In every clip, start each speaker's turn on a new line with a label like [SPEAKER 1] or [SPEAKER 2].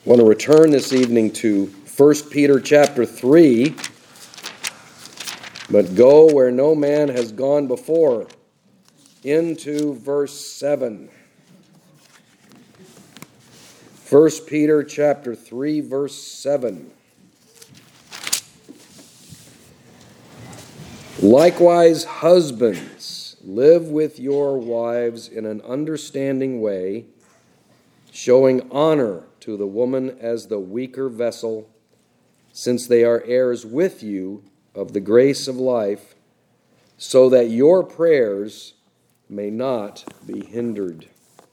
[SPEAKER 1] I want to return this evening to 1 Peter chapter 3, but go where no man has gone before, into verse 7. 1 Peter chapter 3, verse 7. Likewise, husbands, live with your wives in an understanding way, showing honor to the woman as the weaker vessel, since they are heirs with you of the grace of life, so that your prayers may not be hindered.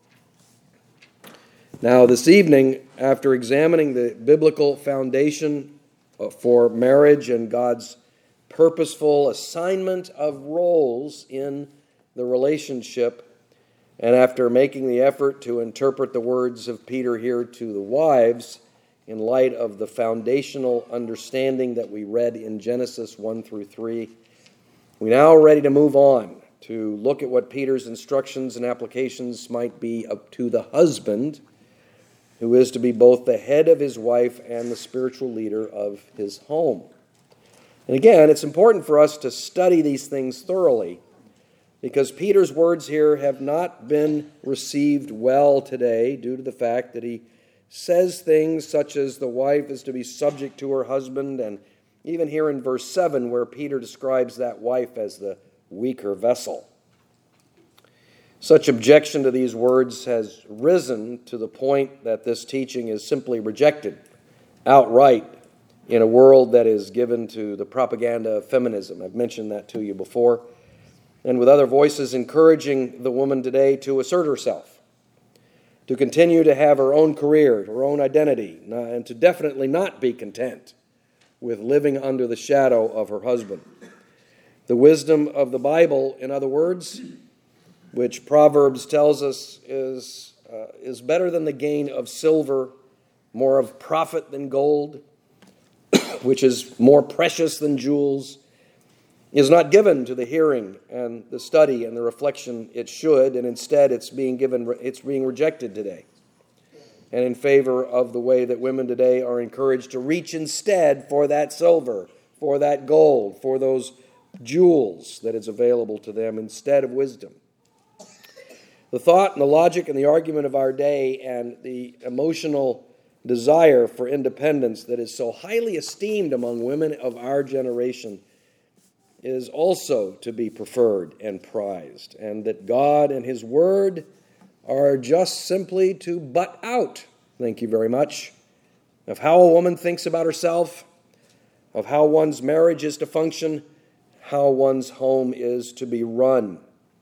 [SPEAKER 1] Now, this evening, after examining the biblical foundation for marriage and God's purposeful assignment of roles in the relationship, and after making the effort to interpret the words of Peter here to the wives in light of the foundational understanding that we read in Genesis 1 through 3, we're now ready to move on to look at what Peter's instructions and applications might be up to the husband, who is to be both the head of his wife and the spiritual leader of his home. And again, it's important for us to study these things thoroughly, because Peter's words here have not been received well today due to the fact that he says things such as the wife is to be subject to her husband, and even here in verse 7 where Peter describes that wife as the weaker vessel. Such objection to these words has risen to the point that this teaching is simply rejected outright in a world that is given to the propaganda of feminism. I've mentioned that to you before. And with other voices encouraging the woman today to assert herself, to continue to have her own career, her own identity, and to definitely not be content with living under the shadow of her husband. The wisdom of the Bible, in other words, which Proverbs tells us is better than the gain of silver, more of profit than gold, which is more precious than jewels, is not given to the hearing and the study and the reflection it should, and instead it's being rejected today, and in favor of the way that women today are encouraged to reach instead for that silver, for that gold, for those jewels that is available to them instead of wisdom. The thought and the logic and the argument of our day and the emotional desire for independence that is so highly esteemed among women of our generation is also to be preferred and prized, and that God and His Word are just simply to butt out, thank you very much, of how a woman thinks about herself, of how one's marriage is to function, how one's home is to be run.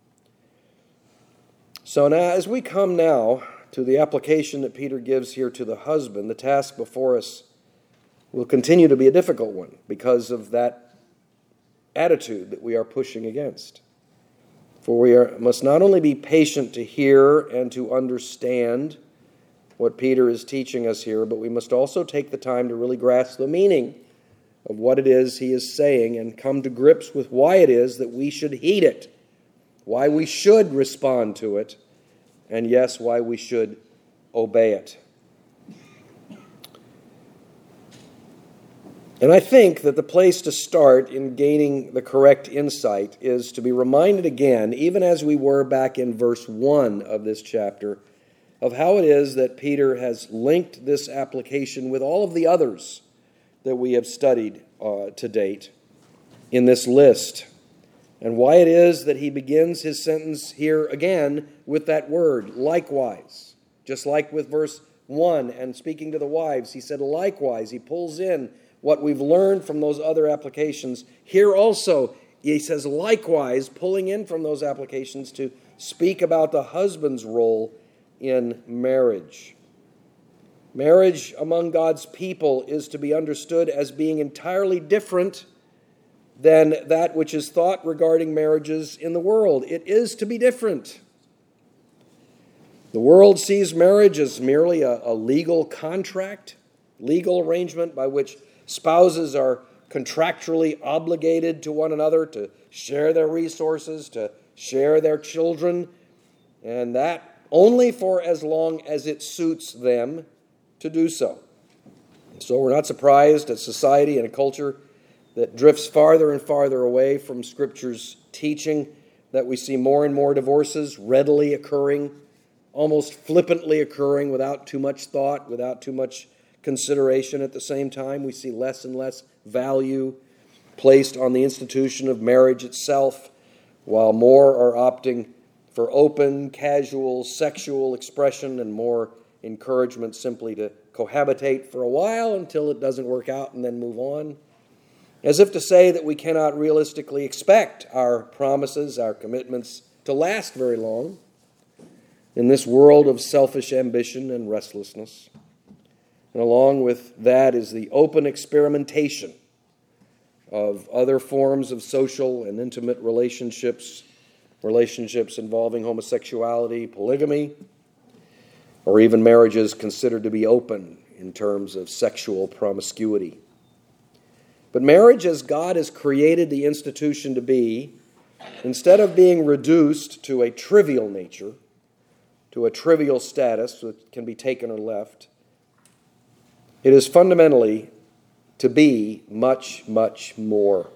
[SPEAKER 1] So now, as we come now to the application that Peter gives here to the husband, the task before us will continue to be a difficult one because of that attitude that we are pushing against. For we must not only be patient to hear and to understand what Peter is teaching us here, but we must also take the time to really grasp the meaning of what it is he is saying and come to grips with why it is that we should heed it, why we should respond to it, and yes, why we should obey it. And I think that the place to start in gaining the correct insight is to be reminded again, even as we were back in verse 1 of this chapter, of how it is that Peter has linked this application with all of the others that we have studied to date in this list, and why it is that he begins his sentence here again with that word, likewise. Just like with verse 1 and speaking to the wives, he said likewise. He pulls in what we've learned from those other applications. Here also, he says likewise, pulling in from those applications to speak about the husband's role in marriage. Marriage among God's people is to be understood as being entirely different than that which is thought regarding marriages in the world. It is to be different. The world sees marriage as merely a legal contract, legal arrangement by which spouses are contractually obligated to one another to share their resources, to share their children, and that only for as long as it suits them to do so. So we're not surprised at society and a culture that drifts farther and farther away from Scripture's teaching, that we see more and more divorces readily occurring, almost flippantly occurring without too much thought, without too much consideration. At the same time, we see less and less value placed on the institution of marriage itself, while more are opting for open, casual, sexual expression and more encouragement simply to cohabitate for a while until it doesn't work out and then move on. As if to say that we cannot realistically expect our promises, our commitments to last very long in this world of selfish ambition and restlessness. And along with that is the open experimentation of other forms of social and intimate relationships involving homosexuality, polygamy, or even marriages considered to be open in terms of sexual promiscuity. But marriage, as God has created the institution to be, instead of being reduced to a trivial nature, to a trivial status that can be taken or left, it is fundamentally to be much, much more.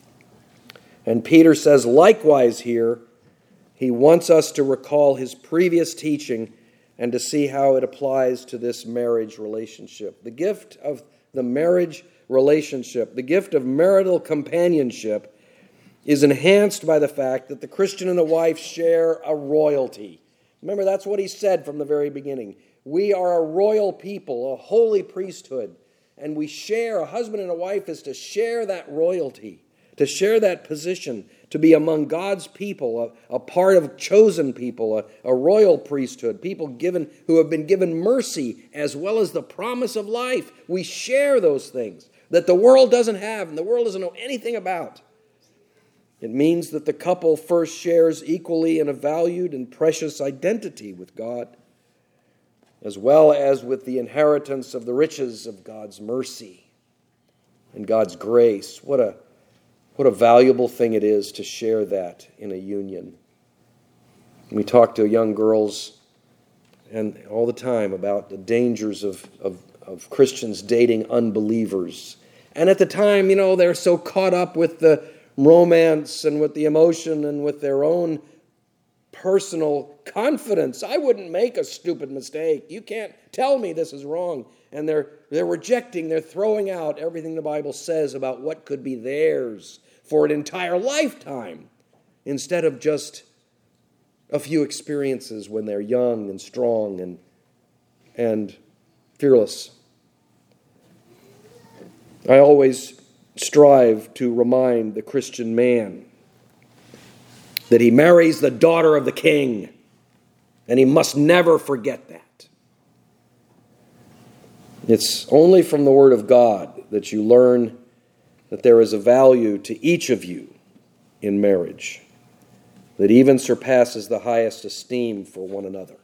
[SPEAKER 1] And Peter says likewise here, he wants us to recall his previous teaching and to see how it applies to this marriage relationship. The gift of the marriage relationship, the gift of marital companionship, is enhanced by the fact that the Christian and the wife share a royalty. Remember, that's what he said from the very beginning. We are a royal people, a holy priesthood, and we share, a husband and a wife is to share that royalty, to share that position, to be among God's people, a part of chosen people, a royal priesthood, people who have been given mercy as well as the promise of life. We share those things that the world doesn't have and the world doesn't know anything about. It means that the couple first shares equally in a valued and precious identity with God, as well as with the inheritance of the riches of God's mercy and God's grace. What a valuable thing it is to share that in a union. We talk to young girls and all the time about the dangers of Christians dating unbelievers. And at the time, they're so caught up with the romance and with the emotion and with their own personal confidence. I wouldn't make a stupid mistake. You can't tell me this is wrong. And they're rejecting, they're throwing out everything the Bible says about what could be theirs for an entire lifetime, instead of just a few experiences when they're young and strong and fearless. I always strive to remind the Christian man that he marries the daughter of the king, and he must never forget that. It's only from the Word of God that you learn that there is a value to each of you in marriage that even surpasses the highest esteem for one another.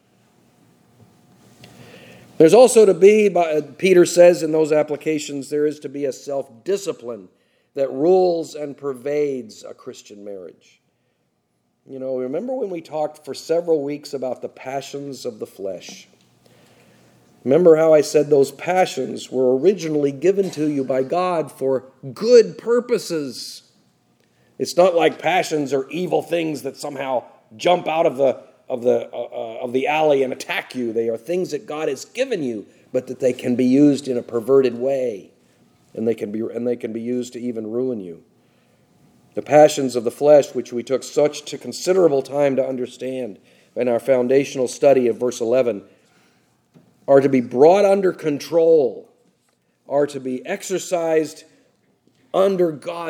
[SPEAKER 1] There's also to be, Peter says in those applications, there is to be a self-discipline that rules and pervades a Christian marriage. Remember when we talked for several weeks about the passions of the flesh? Remember how I said those passions were originally given to you by God for good purposes. It's not like passions are evil things that somehow jump out of the alley and attack you. They are things that God has given you, but that they can be used in a perverted way, and they can be used to even ruin you. The passions of the flesh, which we took such considerable time to understand in our foundational study of verse 11, are to be brought under control, are to be exercised under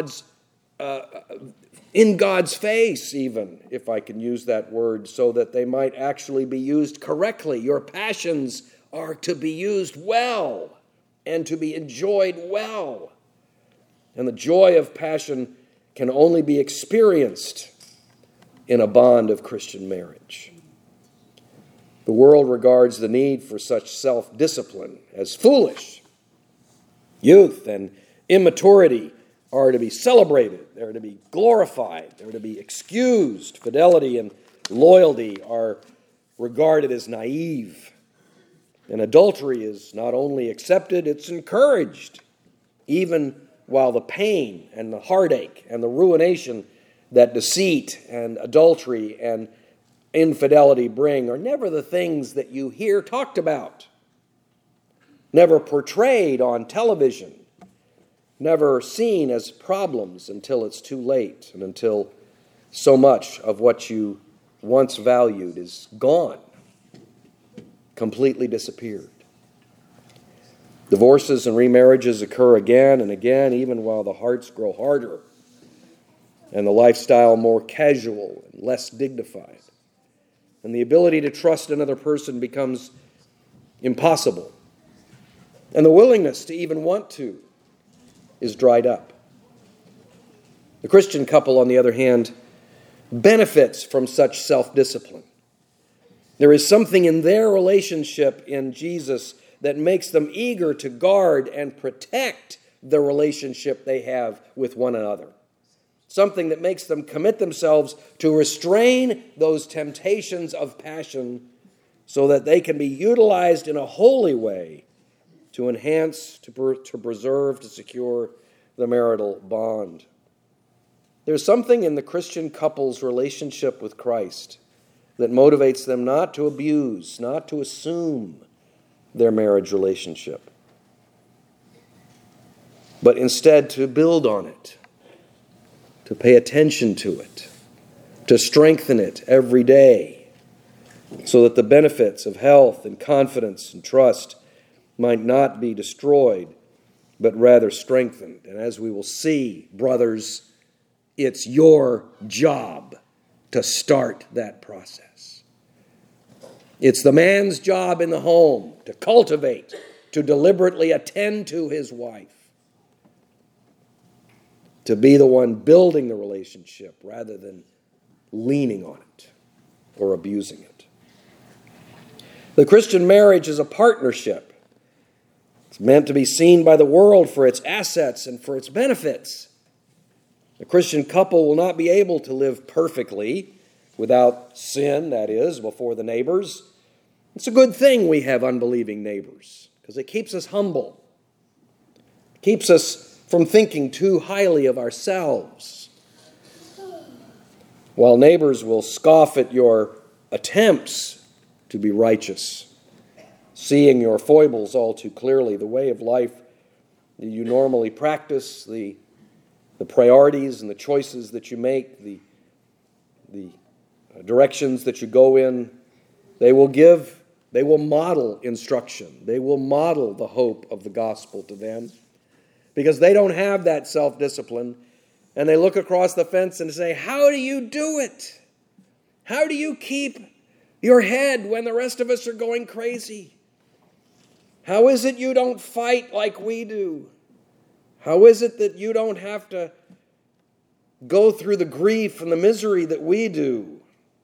[SPEAKER 1] in God's face even, if I can use that word, so that they might actually be used correctly. Your passions are to be used well and to be enjoyed well. And the joy of passion can only be experienced in a bond of Christian marriage. The world regards the need for such self-discipline as foolish. Youth and immaturity are to be celebrated. They're to be glorified. They're to be excused. Fidelity and loyalty are regarded as naive. And adultery is not only accepted, it's encouraged, even while the pain and the heartache and the ruination that deceit and adultery and infidelity bring are never the things that you hear talked about, never portrayed on television, never seen as problems until it's too late and until so much of what you once valued is gone, completely disappeared. Divorces and remarriages occur again and again, even while the hearts grow harder and the lifestyle more casual and less dignified. And the ability to trust another person becomes impossible. And the willingness to even want to is dried up. The Christian couple, on the other hand, benefits from such self-discipline. There is something in their relationship in Jesus that makes them eager to guard and protect the relationship they have with one another. Something that makes them commit themselves to restrain those temptations of passion so that they can be utilized in a holy way to enhance, to preserve, to secure the marital bond. There's something in the Christian couple's relationship with Christ that motivates them not to abuse, not to assume their marriage relationship, but instead to build on it, to pay attention to it, to strengthen it every day, so that the benefits of health and confidence and trust might not be destroyed, but rather strengthened. And as we will see, brothers, it's your job to start that process. It's the man's job in the home to cultivate, to deliberately attend to his wife, to be the one building the relationship rather than leaning on it or abusing it. The Christian marriage is a partnership. It's meant to be seen by the world for its assets and for its benefits. The Christian couple will not be able to live perfectly without sin, that is, before the neighbors. It's a good thing we have unbelieving neighbors because it keeps us humble. It keeps us from thinking too highly of ourselves. While neighbors will scoff at your attempts to be righteous, seeing your foibles all too clearly, the way of life that you normally practice, the priorities and the choices that you make, the directions that you go in, they will model instruction. They will model the hope of the gospel to them because they don't have that self-discipline, and they look across the fence and say, how do you do it? How do you keep your head when the rest of us are going crazy? How is it you don't fight like we do? How is it that you don't have to go through the grief and the misery that we do?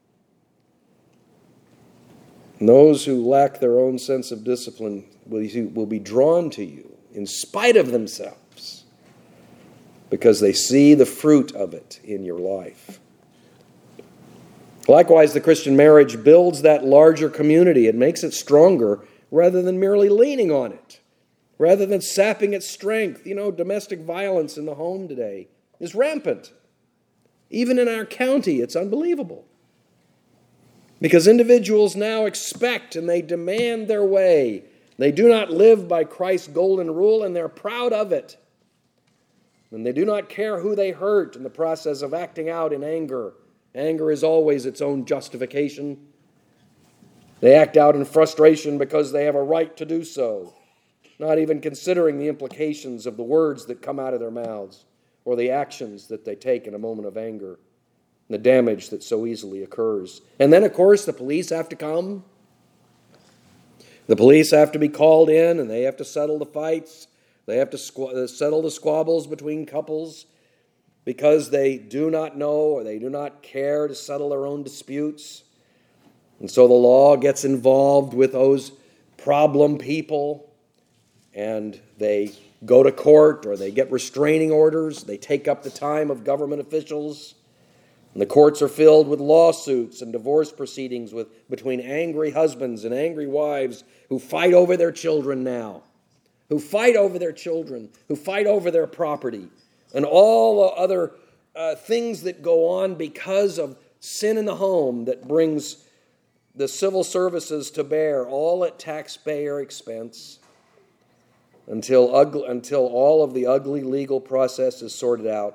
[SPEAKER 1] And those who lack their own sense of discipline will be drawn to you in spite of themselves because they see the fruit of it in your life. Likewise, the Christian marriage builds that larger community. It makes it stronger rather than merely leaning on it, rather than sapping its strength. You know, domestic violence in the home today is rampant. Even in our county, it's unbelievable. Because individuals now expect and they demand their way. They do not live by Christ's golden rule, and they're proud of it. And they do not care who they hurt in the process of acting out in anger. Anger is always its own justification. They act out in frustration because they have a right to do so, not even considering the implications of the words that come out of their mouths or the actions that they take in a moment of anger, the damage that so easily occurs. And then, of course, the police have to come. The police have to be called in, and they have to settle the fights. They have to settle the squabbles between couples because they do not know or they do not care to settle their own disputes. And so the law gets involved with those problem people, and they go to court or they get restraining orders. They take up the time of government officials. And the courts are filled with lawsuits and divorce proceedings between angry husbands and angry wives who fight over their children now, who fight over their children, who fight over their property, and all the other things that go on because of sin in the home that brings the civil services to bear, all at taxpayer expense, until all of the ugly legal process is sorted out.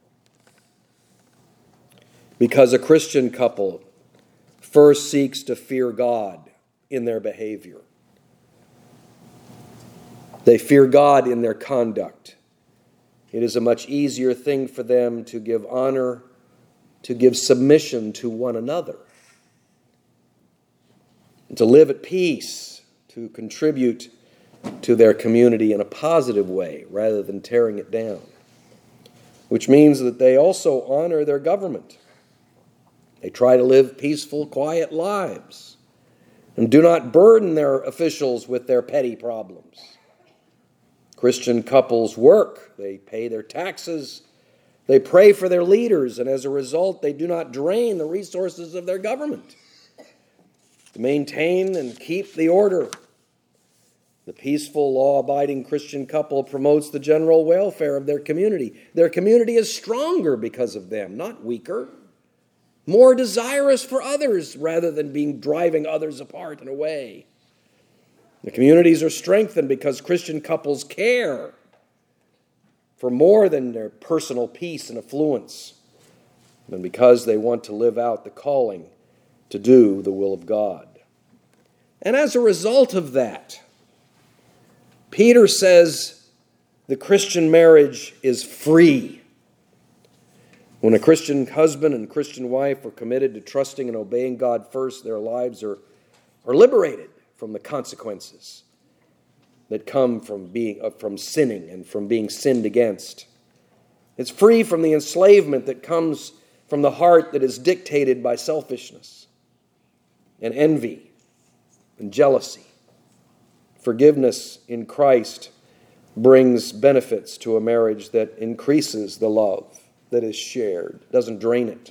[SPEAKER 1] Because a Christian couple first seeks to fear God in their behavior. They fear God in their conduct. It is a much easier thing for them to give honor, to give submission to one another, and to live at peace, to contribute to their community in a positive way rather than tearing it down. Which means that they also honor their government. They try to live peaceful, quiet lives and do not burden their officials with their petty problems. Christian couples work, they pay their taxes, they pray for their leaders, and as a result, they do not drain the resources of their government to maintain and keep the order. The peaceful, law-abiding Christian couple promotes the general welfare of their community. Their community is stronger because of them, not weaker. More desirous for others rather than driving others apart and away. The communities are strengthened because Christian couples care for more than their personal peace and affluence, and because they want to live out the calling to do the will of God. And as a result of that, Peter says the Christian marriage is free. When a Christian husband and Christian wife are committed to trusting and obeying God first, their lives are liberated from the consequences that come from sinning and from being sinned against. It's free from the enslavement that comes from the heart that is dictated by selfishness and envy and jealousy. Forgiveness in Christ brings benefits to a marriage that increases the love that is shared, doesn't drain it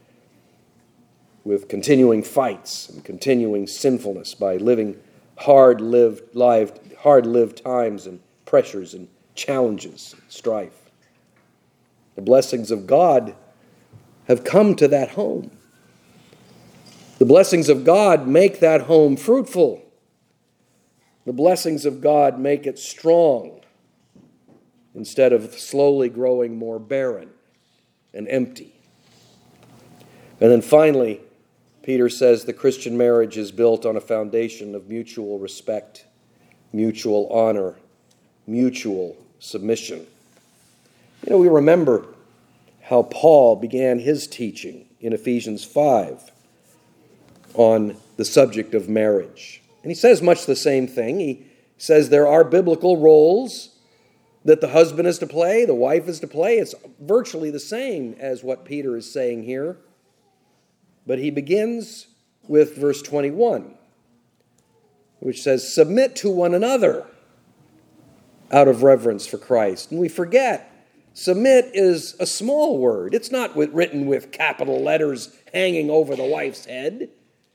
[SPEAKER 1] with continuing fights and continuing sinfulness by living hard-lived times and pressures and challenges and strife. The blessings of God have come to that home. The blessings of God make that home fruitful. The blessings of God make it strong instead of slowly growing more barren and empty. And then finally, Peter says the Christian marriage is built on a foundation of mutual respect, mutual honor, mutual submission. We remember how Paul began his teaching in Ephesians 5 on the subject of marriage. And he says much the same thing. He says there are biblical roles that the husband is to play, the wife is to play. It's virtually the same as what Peter is saying here. But he begins with verse 21, which says, "Submit to one another out of reverence for Christ." And we forget, submit is a small word. It's not written with capital letters hanging over the wife's head.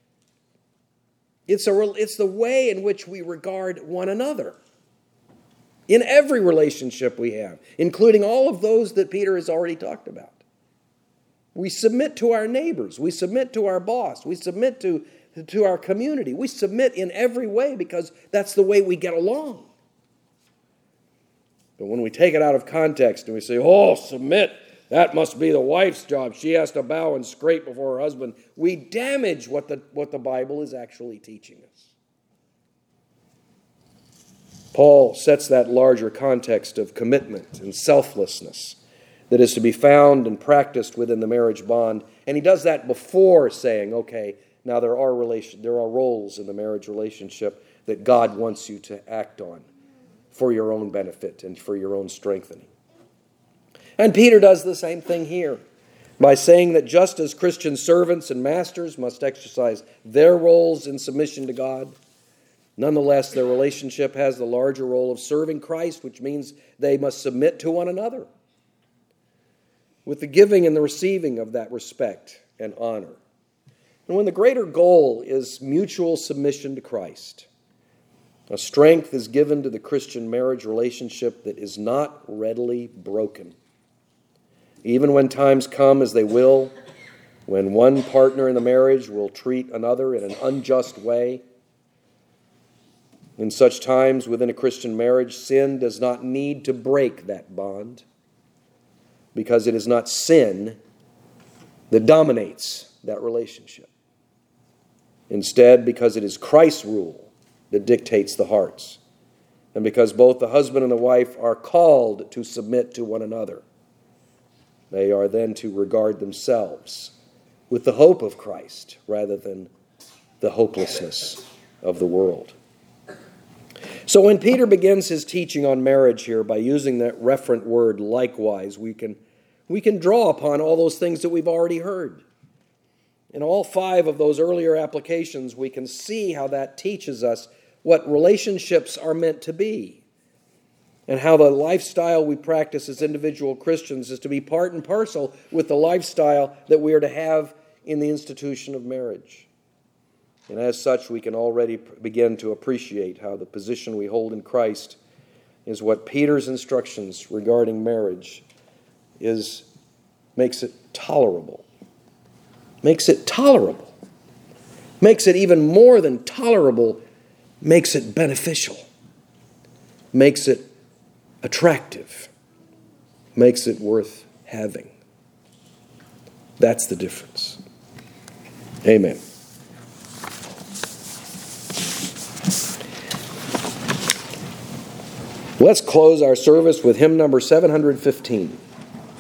[SPEAKER 1] It's the way in which we regard one another. In every relationship we have, including all of those that Peter has already talked about. We submit to our neighbors. We submit to our boss. We submit to our community. We submit in every way because that's the way we get along. But when we take it out of context and we say, submit, that must be the wife's job. She has to bow and scrape before her husband. We damage what the Bible is actually teaching us. Paul sets that larger context of commitment and selflessness that is to be found and practiced within the marriage bond. And he does that before saying, okay, now there are roles in the marriage relationship that God wants you to act on for your own benefit and for your own strengthening. And Peter does the same thing here by saying that just as Christian servants and masters must exercise their roles in submission to God, nonetheless, their relationship has the larger role of serving Christ, which means they must submit to one another. with the giving and the receiving of that respect and honor. And when the greater goal is mutual submission to Christ, a strength is given to the Christian marriage relationship that is not readily broken. Even when times come, as they will, when one partner in the marriage will treat another in an unjust way, in such times within a Christian marriage, sin does not need to break that bond, because it is not sin that dominates that relationship. Instead, because it is Christ's rule that dictates the hearts, and because both the husband and the wife are called to submit to one another, they are then to regard themselves with the hope of Christ rather than the hopelessness of the world. So when Peter begins his teaching on marriage here by using that referent word likewise, we can draw upon all those things that we've already heard. In all 5 of those earlier applications, we can see how that teaches us what relationships are meant to be, and how the lifestyle we practice as individual Christians is to be part and parcel with the lifestyle that we are to have in the institution of marriage. And as such, we can already begin to appreciate how the position we hold in Christ is what Peter's instructions regarding marriage makes it tolerable. Makes it tolerable. Makes it even more than tolerable, makes it beneficial. Makes it attractive. Makes it worth having. That's the difference. Amen. Let's close our service with hymn number 715.